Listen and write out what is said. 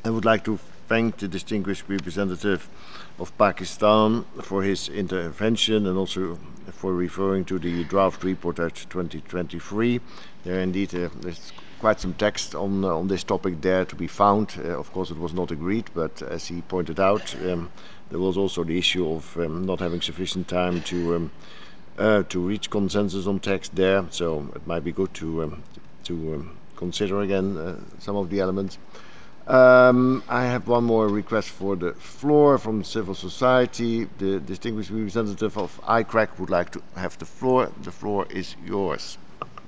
I would like to thank the distinguished representative of Pakistan for his intervention and also for referring to the draft report at 2023. There indeed there's quite some text on this topic there to be found. Of course, it was not agreed, but as he pointed out, there was also the issue of not having sufficient time to reach consensus on text there. So it might be good to consider again some of the elements. I have one more request for the floor from civil society. The distinguished representative of ICRAC would like to have the floor. The floor is yours.